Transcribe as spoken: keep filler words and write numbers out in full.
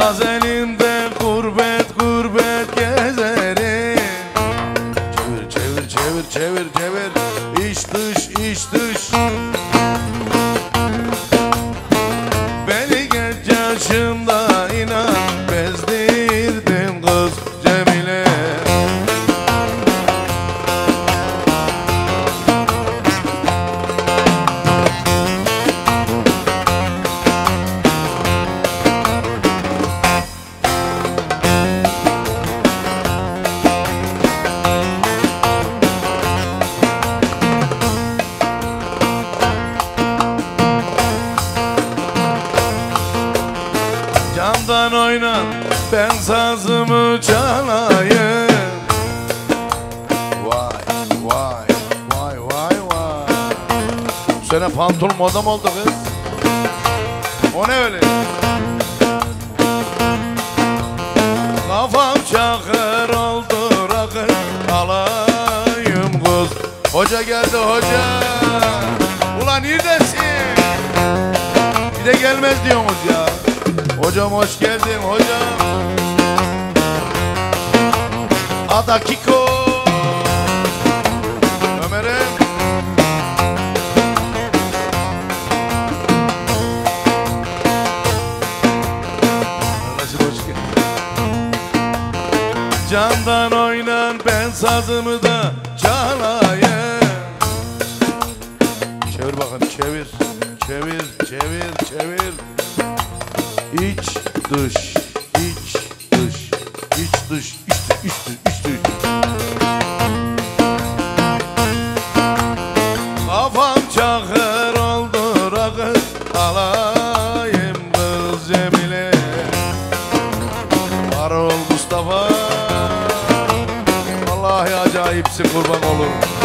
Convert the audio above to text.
saz elinde gurbet gurbet gezerim. Çevir çevir çevir çevir çevir, iç dış iç dış. Beni genç yaşımda inan bezdirdin kız Cemile. Candan oynan, ben sazımı çalayım. Vay vay vay vay vay. Bu sene pantolon moda mı oldu kız? O ne öyle? Kafam çakır oldu rakı alayım kız. Hoca geldi hoca. Ulan neredesin? Bir de gelmez diyorsunuz ya. Hocam hoş geldin hocam. Ada Kiko Ömer'im. Candan oynan, ben sazımı da çalayım. Çevir bakın, çevir. Çevir, çevir, çevir. İç, dış, iç, dış, iç, dış, iç, dış, iç, dış, iç, dış. Kafam çakır oldu rakı alayım kız Cemile. Var ol Mustafa, vallahi acayipsin, kurban olurum.